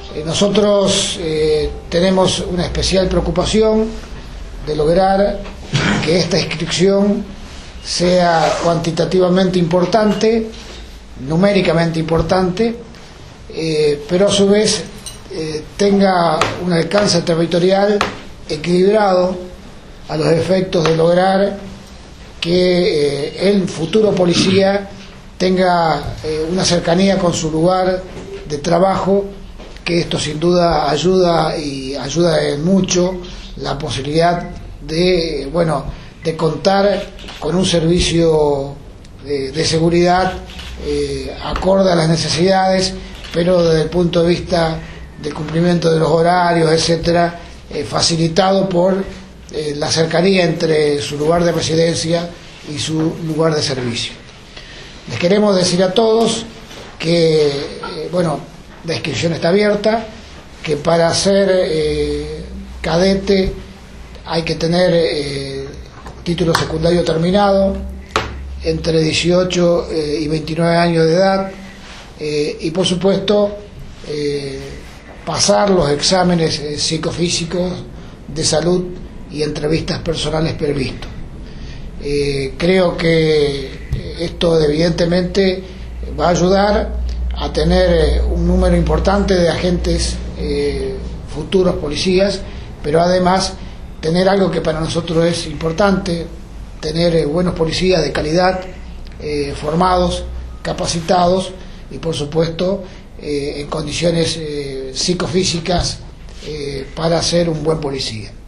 Nosotros tenemos una especial preocupación de lograr que esta inscripción sea cuantitativamente importante, numéricamente importante, pero a su vez tenga un alcance territorial equilibrado a los efectos de lograr que el futuro policía tenga una cercanía con su lugar de trabajo, que esto sin duda ayuda en mucho la posibilidad de contar con un servicio de seguridad acorde a las necesidades, pero desde el punto de vista del cumplimiento de los horarios, etcétera, facilitado por la cercanía entre su lugar de residencia y su lugar de servicio. Les queremos decir a todos que la inscripción está abierta, que para ser cadete hay que tener título secundario terminado, entre 18 y 29 años de edad, y por supuesto pasar los exámenes psicofísicos, de salud y entrevistas personales previstos. Creo que esto evidentemente va a ayudar a tener un número importante de agentes futuros policías, pero además tener algo que para nosotros es importante, tener buenos policías de calidad, formados, capacitados y por supuesto en condiciones psicofísicas para ser un buen policía.